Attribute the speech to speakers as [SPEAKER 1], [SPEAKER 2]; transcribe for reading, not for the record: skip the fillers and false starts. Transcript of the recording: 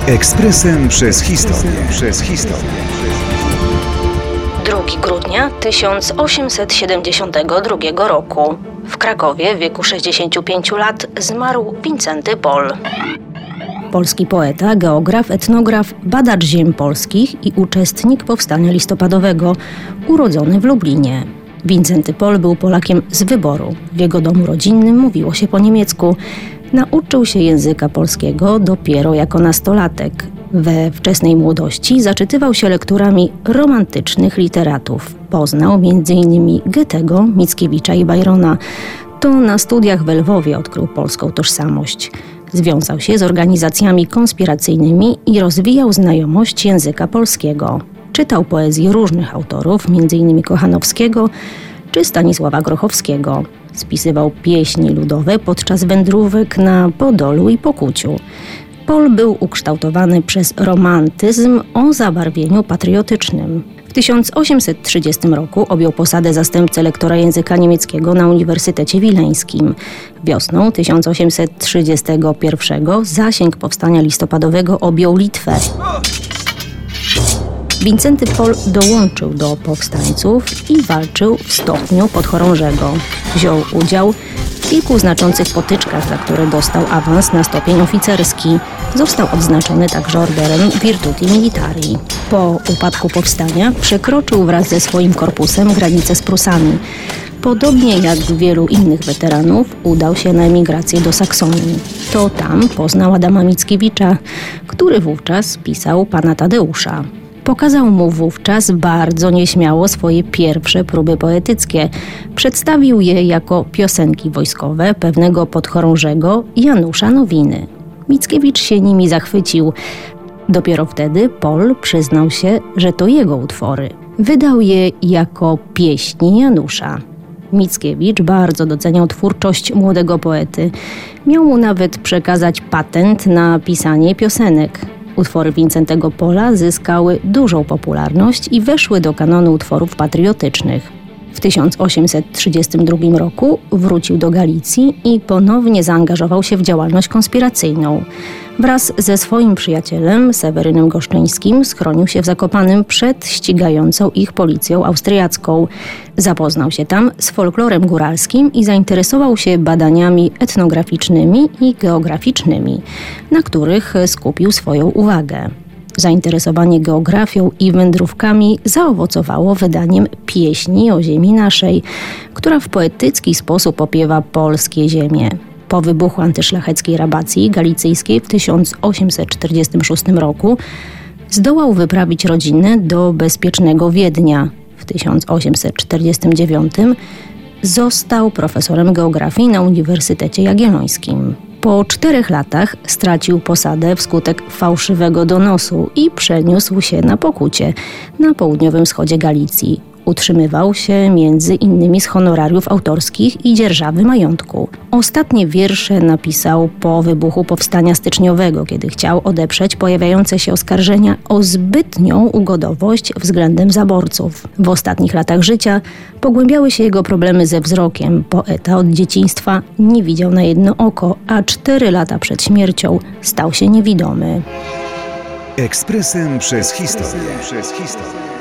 [SPEAKER 1] Ekspresem przez historię.
[SPEAKER 2] 2 grudnia 1872 roku. W Krakowie w wieku 65 lat zmarł Wincenty Pol. Polski poeta, geograf, etnograf, badacz ziem polskich i uczestnik powstania listopadowego, urodzony w Lublinie. Wincenty Pol był Polakiem z wyboru. W jego domu rodzinnym mówiło się po niemiecku. Nauczył się języka polskiego dopiero jako nastolatek. We wczesnej młodości zaczytywał się lekturami romantycznych literatów. Poznał m.in. Goethego, Mickiewicza i Byrona. To na studiach w Lwowie odkrył polską tożsamość. Związał się z organizacjami konspiracyjnymi i rozwijał znajomość języka polskiego. Czytał poezję różnych autorów, m.in. Kochanowskiego czy Stanisława Grochowskiego. Spisywał pieśni ludowe podczas wędrówek na Podolu i Pokuciu. Pol był ukształtowany przez romantyzm o zabarwieniu patriotycznym. W 1830 roku objął posadę zastępcy lektora języka niemieckiego na Uniwersytecie Wileńskim. Wiosną 1831 zasięg powstania listopadowego objął Litwę. Wincenty Pol dołączył do powstańców i walczył w stopniu podchorążego. Wziął udział w kilku znaczących potyczkach, za które dostał awans na stopień oficerski. Został odznaczony także orderem Virtuti Militari. Po upadku powstania przekroczył wraz ze swoim korpusem granicę z Prusami. Podobnie jak wielu innych weteranów, udał się na emigrację do Saksonii. To tam poznał Adama Mickiewicza, który wówczas pisał Pana Tadeusza. Pokazał mu wówczas bardzo nieśmiało swoje pierwsze próby poetyckie. Przedstawił je jako piosenki wojskowe pewnego podchorążego Janusza Nowiny. Mickiewicz się nimi zachwycił. Dopiero wtedy Pol przyznał się, że to jego utwory. Wydał je jako pieśni Janusza. Mickiewicz bardzo doceniał twórczość młodego poety. Miał mu nawet przekazać patent na pisanie piosenek. Utwory Wincentego Pola zyskały dużą popularność i weszły do kanonu utworów patriotycznych. W 1832 roku wrócił do Galicji i ponownie zaangażował się w działalność konspiracyjną. Wraz ze swoim przyjacielem, Sewerynem Goszczyńskim, schronił się w Zakopanem przed ścigającą ich policją austriacką. Zapoznał się tam z folklorem góralskim i zainteresował się badaniami etnograficznymi i geograficznymi, na których skupił swoją uwagę. Zainteresowanie geografią i wędrówkami zaowocowało wydaniem Pieśni o ziemi naszej, która w poetycki sposób opiewa polskie ziemie. Po wybuchu antyszlacheckiej rabacji galicyjskiej w 1846 roku zdołał wyprawić rodzinę do bezpiecznego Wiednia. W 1849 został profesorem geografii na Uniwersytecie Jagiellońskim. Po 4 latach stracił posadę wskutek fałszywego donosu i przeniósł się na Pokucie, na południowym wschodzie Galicji. Utrzymywał się między innymi z honorariów autorskich i dzierżawy majątku. Ostatnie wiersze napisał po wybuchu powstania styczniowego, kiedy chciał odeprzeć pojawiające się oskarżenia o zbytnią ugodowość względem zaborców. W ostatnich latach życia pogłębiały się jego problemy ze wzrokiem. Poeta od dzieciństwa nie widział na jedno oko, a 4 lata przed śmiercią stał się niewidomy.
[SPEAKER 1] Ekspresem przez historię.